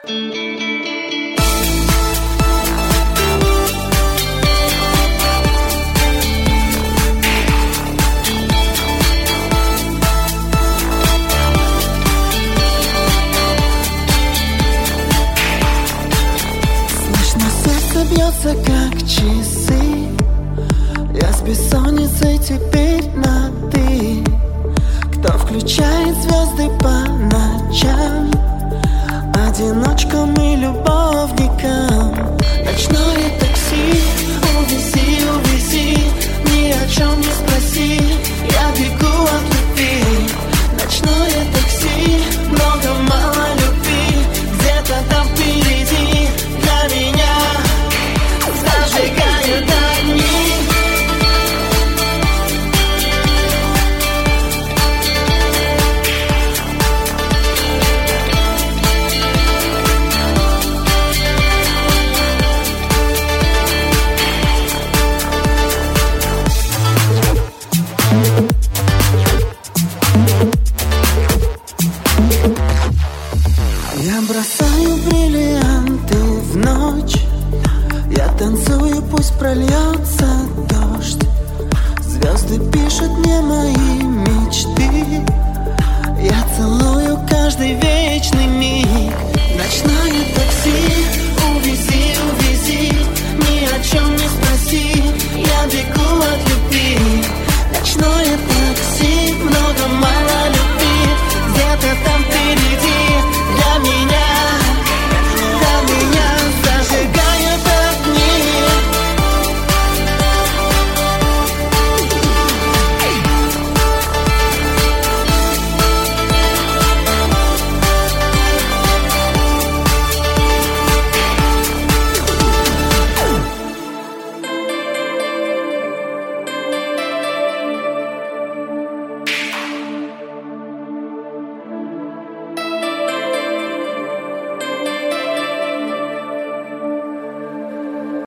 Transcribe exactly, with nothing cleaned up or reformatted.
Слышно, сердце бьется, как часы. Я с бессонницей теперь на «ты». Кто включает звезды по ночам, одиночкам и любовникам? Ночное такси, увези, увези, ни о чем не спроси, я бегу от любви. Ночное такси, много, мало любви, где-то там впереди для меня зажигают огни. Я бросаю бриллианты в ночь, я танцую, пусть прольется дождь. Звезды пишут мне мои мечты, я целую каждый вечный миг.